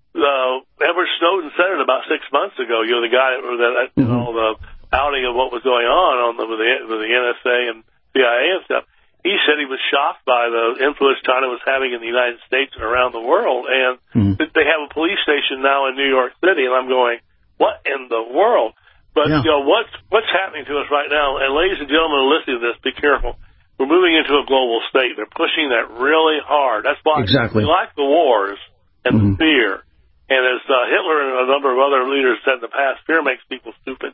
Edward Snowden said it about 6 months ago. The guy that the outing of what was going on with the NSA and CIA and stuff. He said he was shocked by the influence China was having in the United States and around the world, and they have a police station now in New York City. And I'm going, what in the world? But, what's happening to us right now, and ladies and gentlemen listening to this, be careful. We're moving into a global state. They're pushing that really hard. That's why we like the wars and the fear. And as Hitler and a number of other leaders said in the past, fear makes people stupid.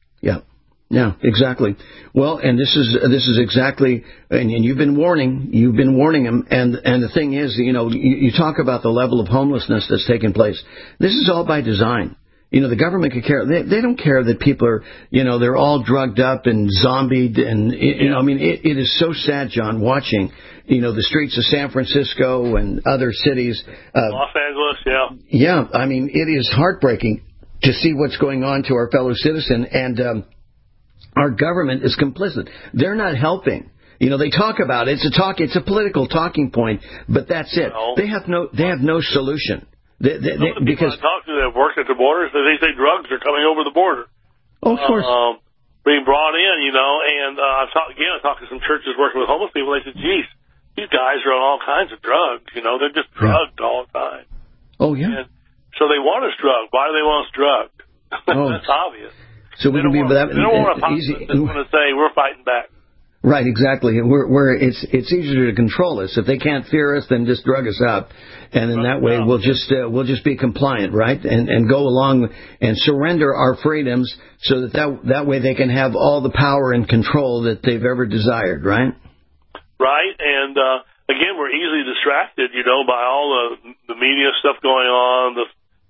Yeah, exactly. Well, and this is exactly, and you've been warning them. And the thing is, you talk about the level of homelessness that's taking place. This is all by design. The government could care. They don't care that people are, they're all drugged up and zombied. And, it is so sad, John, watching, the streets of San Francisco and other cities. Los Angeles, Yeah, I mean, it is heartbreaking to see what's going on to our fellow citizen. And our government is complicit. They're not helping. They talk about it. It's a political talking point, but that's it. They have no solution. Because I talk to that work at the borders, they say drugs are coming over the border. Oh, of course. Being brought in, and I talked to some churches working with homeless people. They said, geez, these guys are on all kinds of drugs. They're just drugged all the time. Oh, yeah. And so they want us drugged. Why do they want us drugged? That's obvious. So we can be that easy. They don't want to say we're fighting back. Right, exactly. It's easier to control us. If they can't fear us, then just drug us up, and in that way we'll just be compliant, right? And go along and surrender our freedoms so that way they can have all the power and control that they've ever desired, right? Right, and again, we're easily distracted, by all the media stuff going on, the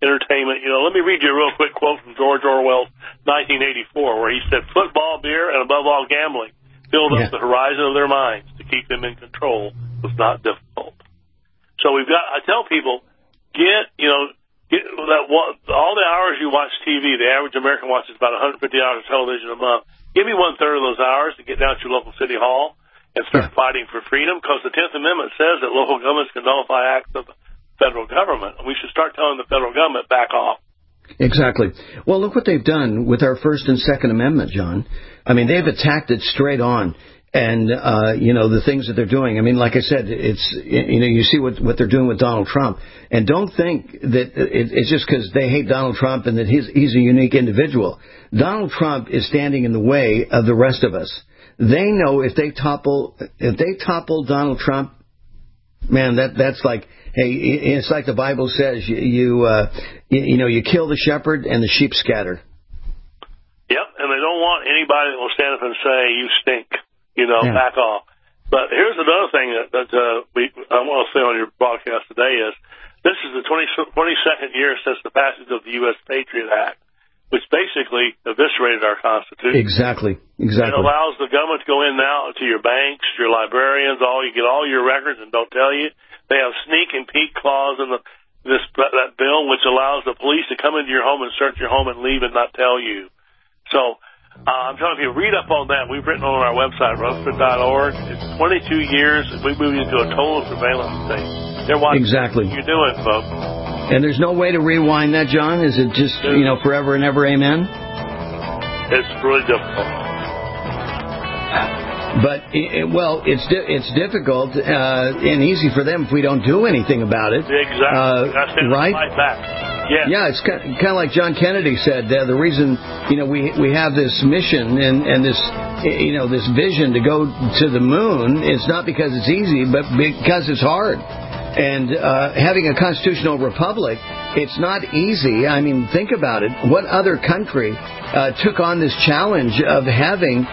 entertainment. Let me read you a real quick quote from George Orwell's 1984, where he said, "Football, beer, and above all gambling filled up the horizon of their minds. To keep them in control was not difficult." So I tell people, get that all the hours you watch TV. The average American watches about 150 hours of television a month. Give me 1/3 of those hours to get down to your local city hall and start fighting for freedom, because the 10th Amendment says that local governments can nullify acts of the federal government. We should start telling the federal government, back off. Exactly. Well, look what they've done with our First and Second Amendment, John. I mean, they've attacked it straight on. And, the things that they're doing. I mean, like I said, it's, you see what they're doing with Donald Trump. And don't think that it's just because they hate Donald Trump and that he's a unique individual. Donald Trump is standing in the way of the rest of us. They know if they topple Donald Trump, man, that's like, hey, it's like the Bible says, you kill the shepherd and the sheep scatter. Yep, and they don't want anybody that will stand up and say, you stink. Back off. But here's another thing that I want to say on your broadcast today is this is the 22nd year since the passage of the U.S. Patriot Act, which basically eviscerated our Constitution. Exactly. It allows the government to go in now to your banks, your librarians, you get all your records and don't tell you. They have sneak and peek clause in that bill, which allows the police to come into your home and search your home and leave and not tell you. So I'm telling you, read up on that. We've written on our website, Rutherford.org. It's 22 years. We moved into a total surveillance state. They're watching what you're doing, folks. And there's no way to rewind that, John? Is it just, forever and ever, amen? It's really difficult. But, it's difficult and easy for them if we don't do anything about it. Exactly. Right? Fight back. Yeah, it's kind of like John Kennedy said. The reason we have this mission and this this vision to go to the moon, it's not because it's easy, but because it's hard. And having a constitutional republic, it's not easy. I mean, think about it. What other country took on this challenge of having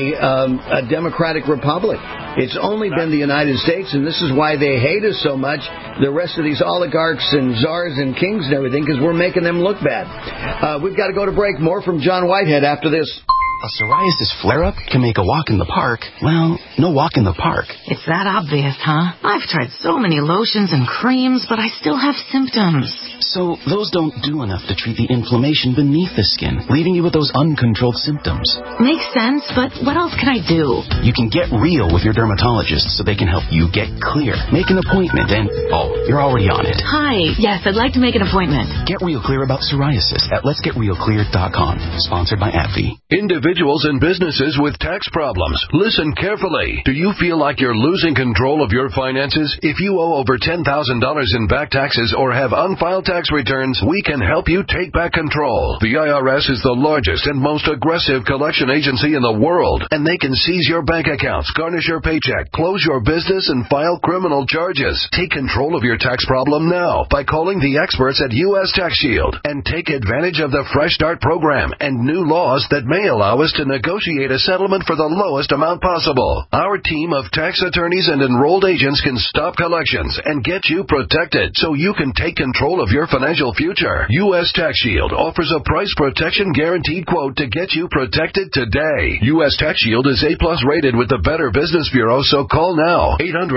a democratic republic? It's only been the United States, and this is why they hate us so much, the rest of these oligarchs and czars and kings and everything, because we're making them look bad. We've got to go to break. More from John Whitehead after this. A psoriasis flare-up can make a walk in the park, no walk in the park. It's that obvious, huh? I've tried so many lotions and creams, but I still have symptoms. So those don't do enough to treat the inflammation beneath the skin, leaving you with those uncontrolled symptoms. Makes sense, but what else can I do? You can get real with your dermatologist so they can help you get clear. Make an appointment and, you're already on it. Hi, yes, I'd like to make an appointment. Get real clear about psoriasis at letsgetrealclear.com. Sponsored by AbbVie. Individuals and businesses with tax problems, listen carefully. Do you feel like you're losing control of your finances? If you owe over $10,000 in back taxes or have unfiled tax returns, we can help you take back control. The IRS is the largest and most aggressive collection agency in the world, and they can seize your bank accounts, garnish your paycheck, close your business, and file criminal charges. Take control of your tax problem now by calling the experts at U.S. Tax Shield and take advantage of the Fresh Start program and new laws that may allow us to negotiate a settlement for the lowest amount possible. Our team of tax attorneys and enrolled agents can stop collections and get you protected so you can take control of your financial future. U.S. Tax Shield offers a price protection guaranteed quote to get you protected today. U.S. Tax Shield is A+ rated with the Better Business Bureau, so call now.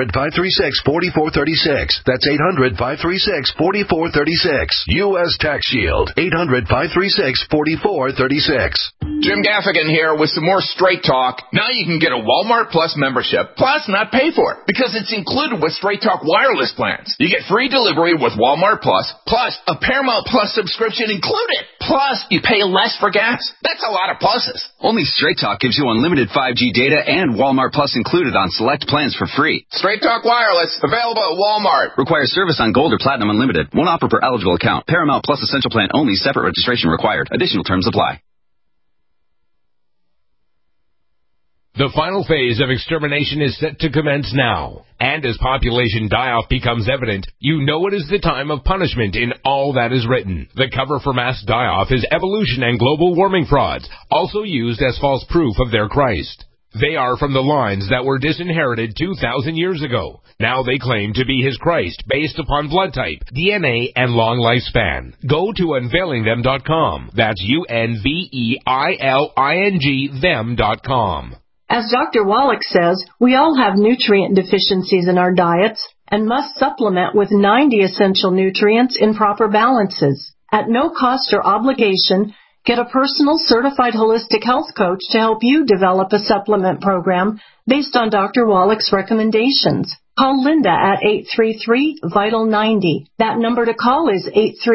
800-536-4436. That's 800-536-4436. U.S. Tax Shield. 800-536-4436. Jim Gaffigan here with some more Straight Talk. Now you can get a Walmart Plus membership, plus not pay for it, because it's included with Straight Talk wireless plans. You get free delivery with Walmart Plus a Paramount Plus subscription included. Plus, you pay less for gas. That's a lot of pluses. Only Straight Talk gives you unlimited 5G data and Walmart Plus included on select plans for free. Straight Talk wireless, available at Walmart. Requires service on Gold or Platinum Unlimited. One offer per eligible account. Paramount Plus Essential Plan only. Separate registration required. Additional terms apply. The final phase of extermination is set to commence now. And as population die-off becomes evident, you know it is the time of punishment in all that is written. The cover for mass die-off is evolution and global warming frauds, also used as false proof of their Christ. They are from the lines that were disinherited 2,000 years ago. Now they claim to be his Christ based upon blood type, DNA, and long lifespan. Go to unveilingthem.com. That's UNVEILING them.com. As Dr. Wallach says, we all have nutrient deficiencies in our diets and must supplement with 90 essential nutrients in proper balances. At no cost or obligation, get a personal certified holistic health coach to help you develop a supplement program based on Dr. Wallach's recommendations. Call Linda at 833-VITAL-90. That number to call is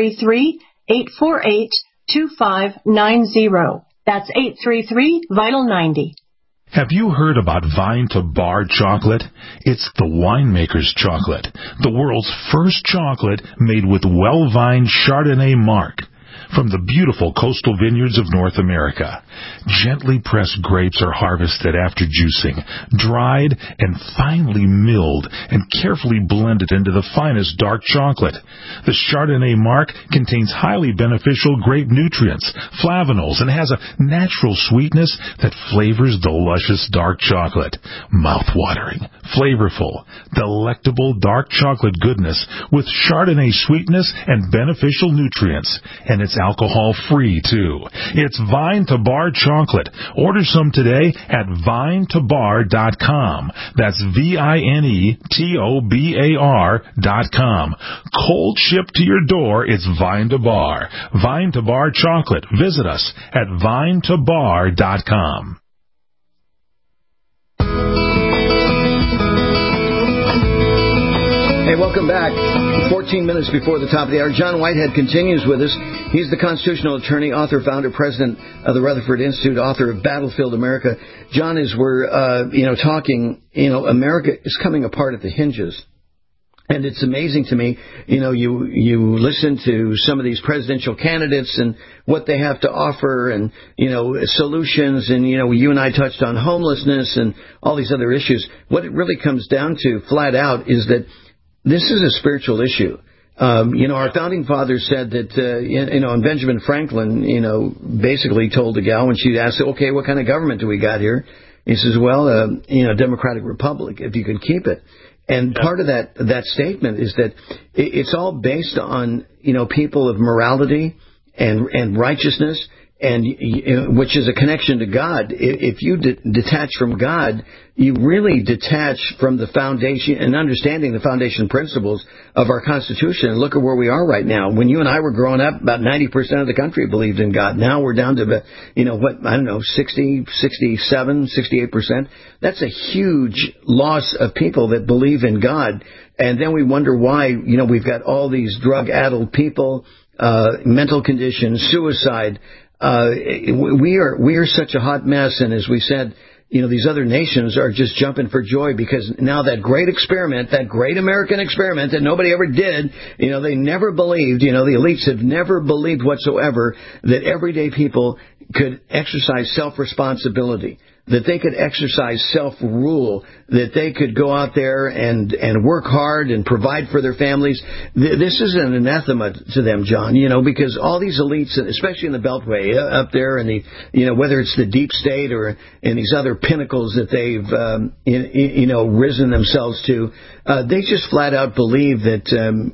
833-848-2590. That's 833-VITAL-90. Have you heard about Vine to Bar chocolate? It's the winemaker's chocolate, the world's first chocolate made with well-vined Chardonnay marc. From the beautiful coastal vineyards of North America, gently pressed grapes are harvested after juicing, dried and finely milled and carefully blended into the finest dark chocolate. The Chardonnay marc contains highly beneficial grape nutrients, flavanols, and has a natural sweetness that flavors the luscious dark chocolate. Mouth-watering, flavorful, delectable dark chocolate goodness with Chardonnay sweetness and beneficial nutrients. And it's alcohol-free, too. It's Vine to Bar chocolate. Order some today at vinetobar.com. That's VINETOBAR.com. Cold shipped to your door, it's Vine to Bar. Vine to Bar chocolate. Visit us at vinetobar.com. Hey, welcome back. 14 minutes before the top of the hour. John Whitehead continues with us. He's the constitutional attorney, author, founder, president of the Rutherford Institute, author of Battlefield America. John, as we're, talking, America is coming apart at the hinges. And it's amazing to me, you listen to some of these presidential candidates and what they have to offer and, solutions. And, you and I touched on homelessness and all these other issues. What it really comes down to flat out is that this is a spiritual issue. Our founding fathers said that, and Benjamin Franklin, basically told the gal when she asked, okay, what kind of government do we got here? He says, well, Democratic Republic, if you can keep it. And part of that statement is that it's all based on, people of morality and righteousness, and which is a connection to God. If you detach from God, you really detach from the foundation and understanding the foundation principles of our Constitution. And look at where we are right now. When you and I were growing up, about 90% of the country believed in God. Now we're down to, 60, 67, 68%. That's a huge loss of people that believe in God. And then we wonder why, we've got all these drug-addled people, mental conditions, suicide. We are such a hot mess, and as we said, these other nations are just jumping for joy because now that great experiment, that great American experiment that nobody ever did, they never believed, the elites have never believed whatsoever that everyday people could exercise self-responsibility, that they could exercise self-rule, that they could go out there and work hard and provide for their families. This is an anathema to them, John, because all these elites, especially in the Beltway, up there in the, whether it's the deep state or in these other pinnacles that they've, risen themselves to, they just flat out believe that,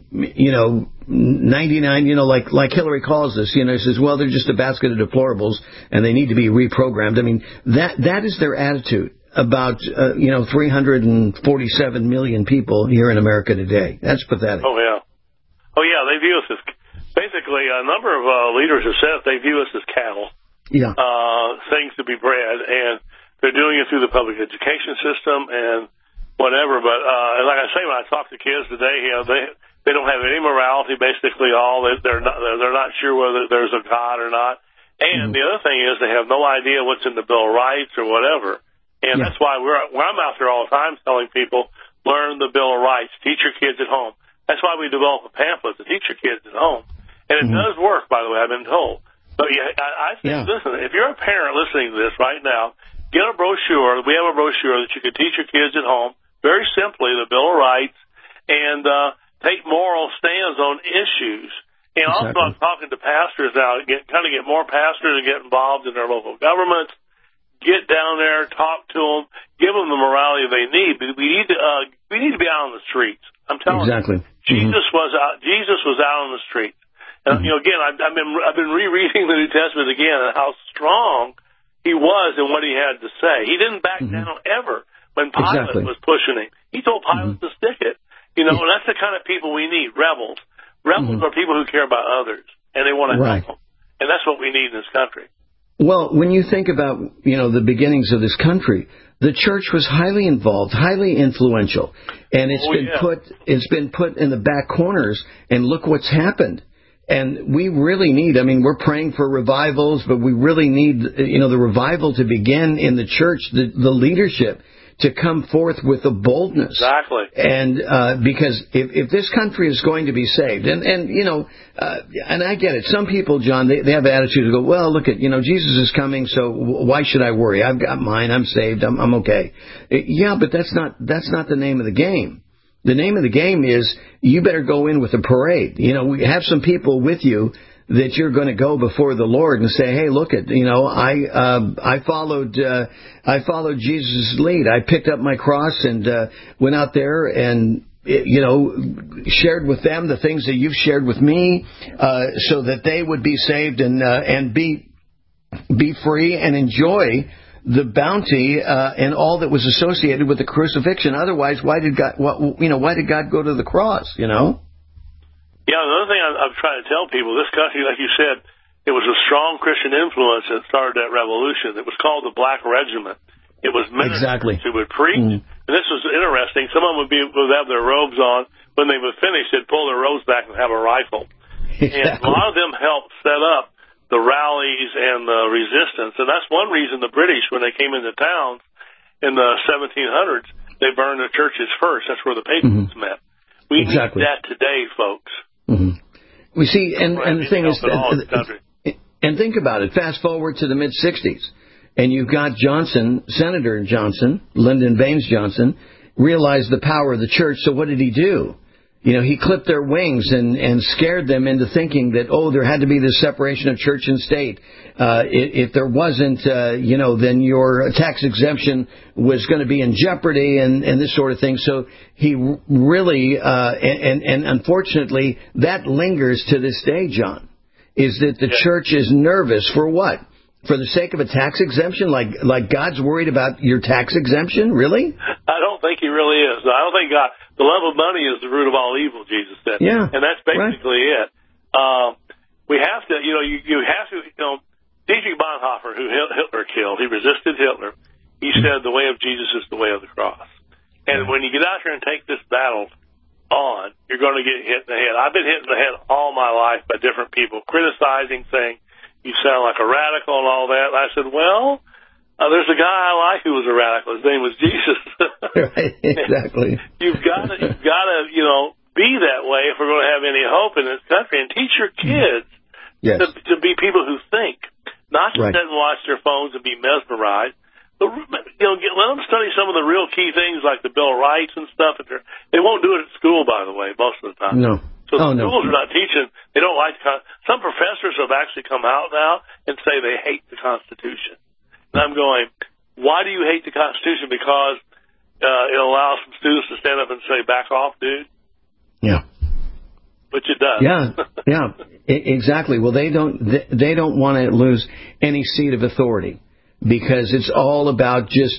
99, like Hillary calls us, says, well, they're just a basket of deplorables and they need to be reprogrammed. I mean, that is their attitude about, 347 million people here in America today. That's pathetic. Oh, yeah. They view us as, basically, a number of leaders have said they view us as cattle. Yeah. Things to be bred, and they're doing it through the public education system and whatever. But, like I say, when I talk to kids today, they don't have any morality, basically all. They're not sure whether there's a God or not. And the other thing is they have no idea what's in the Bill of Rights or whatever. And that's why I'm out there all the time telling people, learn the Bill of Rights, teach your kids at home. That's why we develop a pamphlet to teach your kids at home. And it does work, by the way, I've been told. But I think, listen, if you're a parent listening to this right now, get a brochure. We have a brochure that you can teach your kids at home, very simply, the Bill of Rights, and take moral stands on issues. And also, I'm talking to pastors now, get more pastors and get involved in their local governments. get down there, talk to them, give them the morality they need. But we need to be out on the streets. I'm telling you, Jesus was out on the streets. And again, I've been rereading the New Testament again and how strong he was in what he had to say. He didn't back down ever when Pilate was pushing him. He told Pilate to stick it. And that's the kind of people we need, rebels. Rebels are people who care about others, and they want to help them. And that's what we need in this country. Well, when you think about, the beginnings of this country, the church was highly involved, highly influential, and it's been put in the back corners, and look what's happened. And we really need, we're praying for revivals, but we really need, the revival to begin in the church, the leadership to come forth with a boldness. Exactly. And because if this country is going to be saved, and I get it. Some people, John, they have attitudes to go, well, look at, Jesus is coming, so why should I worry? I've got mine. I'm saved. I'm okay. Yeah, but that's not the name of the game. The name of the game is you better go in with a parade. We have some people with you that you're going to go before the Lord and say, hey, look at, I followed Jesus' lead. I picked up my cross and went out there and, shared with them the things that you've shared with me, so that they would be saved and be free and enjoy the bounty and all that was associated with the crucifixion. Otherwise, why did God go to the cross? Yeah, another thing I'm trying to tell people, this country, like you said, it was a strong Christian influence that started that revolution. It was called the Black Regiment. It was ministers who would preach. And this was interesting. Some of them would have their robes on. When they would finish, they'd pull their robes back and have a rifle. And a lot of them helped set up the rallies and the resistance. And that's one reason the British, when they came into towns in the 1700s, they burned the churches first. That's where the papacy met. We need that today, folks. We see, and the thing is, and think about it, fast forward to the mid-'60s, and you've got Senator Johnson, Lyndon Baines Johnson, realized the power of the church, so what did he do? He clipped their wings and scared them into thinking that, there had to be this separation of church and state. If there wasn't, then your tax exemption was going to be in jeopardy and this sort of thing. So he really, and unfortunately, that lingers to this day, John, is that the church is nervous for what? For the sake of a tax exemption? Like God's worried about your tax exemption? Really? I don't think he really is. I don't think God... The love of money is the root of all evil, Jesus said. Yeah. And that's basically it. We have to, you have to, Dietrich Bonhoeffer, who Hitler killed, he resisted Hitler. He said the way of Jesus is the way of the cross. And when you get out here and take this battle on, you're going to get hit in the head. I've been hit in the head all my life by different people, criticizing, saying, you sound like a radical and all that. And I said, well... there's a guy I like who was a radical. His name was Jesus. Right, exactly. You've got to, be that way if we're going to have any hope in this country, and teach your kids to be people who think, not to sit and watch their phones and be mesmerized. But let them study some of the real key things like the Bill of Rights and stuff. They won't do it at school, by the way, most of the time. No. So schools are not teaching. They don't like. Some professors have actually come out now and say they hate the Constitution. And I'm going, why do you hate the Constitution? Because it allows some students to stand up and say, back off, dude. Yeah. Which it does. Yeah, exactly. Well, they don't want to lose any seat of authority because it's all about just,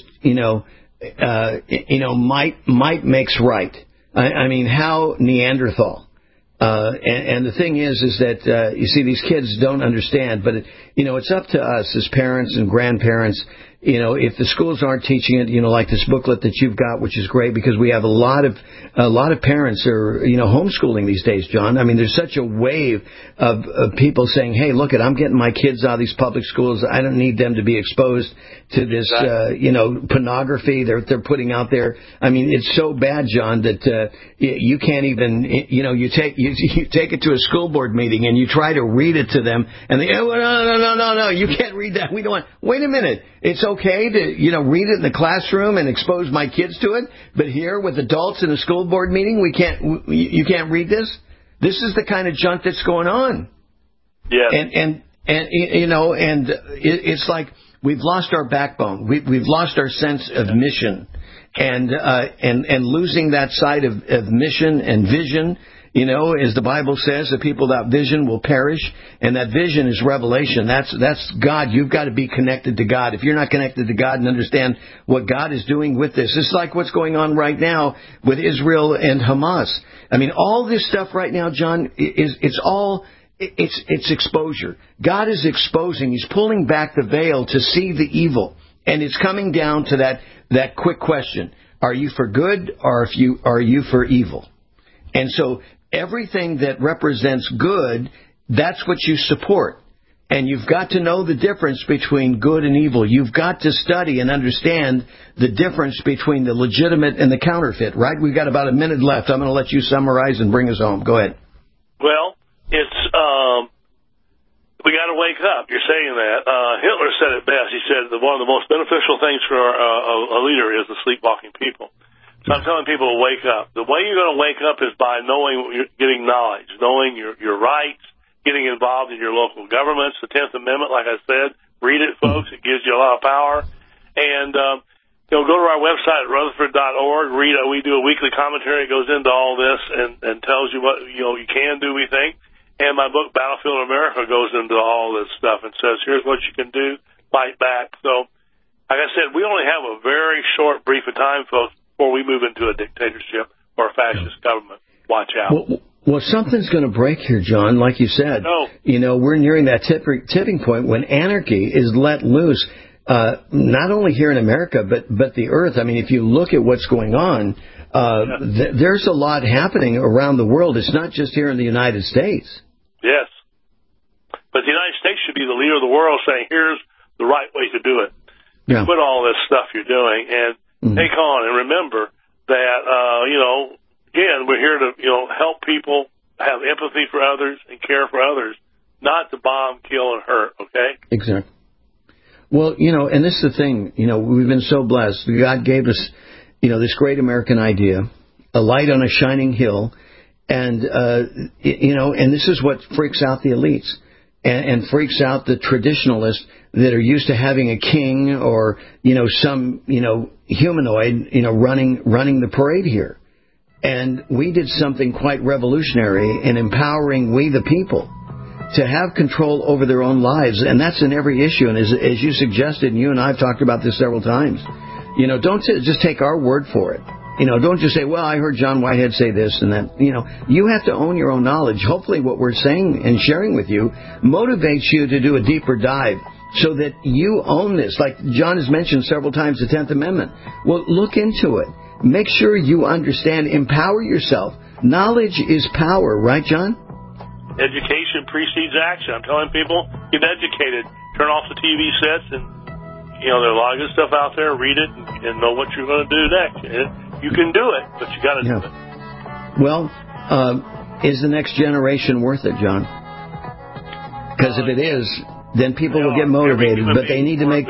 might makes right. I mean, how Neanderthal. And the thing is that, you see, these kids don't understand, but, it's up to us as parents and grandparents, if the schools aren't teaching it, like this booklet that you've got, which is great because we have a lot of parents are, homeschooling these days, John. I mean, there's such a wave of people saying, hey, look I'm getting my kids out of these public schools. I don't need them to be exposed to this, pornography they're putting out there. I mean, it's so bad, John, that, you can't even, you take it to a school board meeting and you try to read it to them and they, no, you can't read that. We don't want, wait a minute. It's okay to, read it in the classroom and expose my kids to it, but here with adults in a school board meeting, you can't read this? This is the kind of junk that's going on. Yeah. And it's like We've lost our backbone. We've lost our sense of mission, and losing that side of mission and vision. You know, as the Bible says, the people without vision will perish, and that vision is revelation. That's God. You've got to be connected to God. If you're not connected to God and understand what God is doing with this, it's like what's going on right now with Israel and Hamas. I mean, all this stuff right now, John, it's exposure. God is exposing. He's pulling back the veil to see the evil, and it's coming down to that quick question: are you for good, or are you for evil? And so everything that represents good, that's what you support. And you've got to know the difference between good and evil. You've got to study and understand the difference between the legitimate and the counterfeit, right? We've got about a minute left. I'm going to let you summarize and bring us home. Go ahead. Well, it's we got to wake up. You're saying that. Hitler said it best. He said that one of the most beneficial things for a leader is the sleepwalking people. So I'm telling people to wake up. The way you're going to wake up is by getting knowledge, knowing your rights, getting involved in your local governments. The 10th Amendment, like I said, read it, folks. It gives you a lot of power. And, go to our website at Rutherford.org. We do a weekly commentary that goes into all this and tells you what, you can do, we think. And my book, Battlefield America, goes into all this stuff and says, here's what you can do, fight back. So, like I said, we only have a very short, brief of time, folks, before we move into a dictatorship or a fascist government. Watch out. Well, something's going to break here, John, like you said. No. We're nearing that tipping point when anarchy is let loose, not only here in America, but the earth. I mean, if you look at what's going on, there's a lot happening around the world. It's not just here in the United States. Yes. But the United States should be the leader of the world saying, here's the right way to do it. Yeah. Quit all this stuff you're doing and take on, and remember that, again, we're here to, help people, have empathy for others and care for others, not to bomb, kill, and hurt, okay? Exactly. Well, and this is the thing, we've been so blessed. God gave us, this great American idea, a light on a shining hill, and, and this is what freaks out the elites and freaks out the traditionalists that are used to having a king or, some, humanoid, running the parade here. And we did something quite revolutionary in empowering we the people to have control over their own lives. And that's in every issue. And as you suggested, and you and I have talked about this several times, don't just take our word for it. Don't just say, well, I heard John Whitehead say this and that. You have to own your own knowledge. Hopefully what we're saying and sharing with you motivates you to do a deeper dive so that you own this. Like John has mentioned several times, the 10th Amendment. Well, look into it. Make sure you understand. Empower yourself. Knowledge is power, right, John? Education precedes action. I'm telling people, get educated. Turn off the TV sets and, there's a lot of good stuff out there. Read it and know what you're going to do next. You can do it, but you got to do it. Well, is the next generation worth it, John? Because if it is, then people will get motivated. But they need to make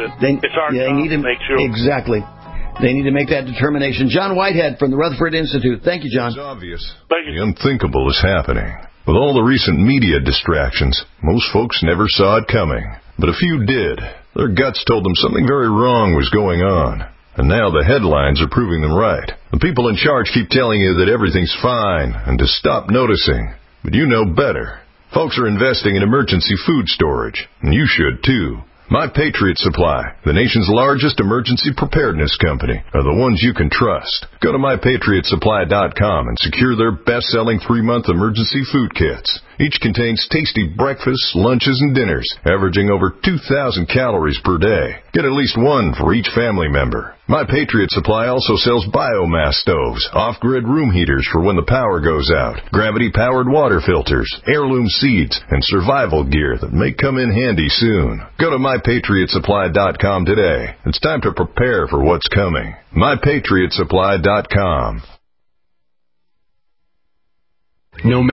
make sure. Exactly. They need to make that determination. John Whitehead from the Rutherford Institute. Thank you, John. It's obvious. Thank you. The unthinkable is happening. With all the recent media distractions, most folks never saw it coming. But a few did. Their guts told them something very wrong was going on. And now the headlines are proving them right. The people in charge keep telling you that everything's fine and to stop noticing. But you know better. Folks are investing in emergency food storage, and you should too. My Patriot Supply, the nation's largest emergency preparedness company, are the ones you can trust. Go to MyPatriotSupply.com and secure their best-selling 3-month emergency food kits. Each contains tasty breakfasts, lunches, and dinners, averaging over 2,000 calories per day. Get at least one for each family member. My Patriot Supply also sells biomass stoves, off-grid room heaters for when the power goes out, gravity-powered water filters, heirloom seeds, and survival gear that may come in handy soon. Go to MyPatriotSupply.com today. It's time to prepare for what's coming. MyPatriotSupply.com. No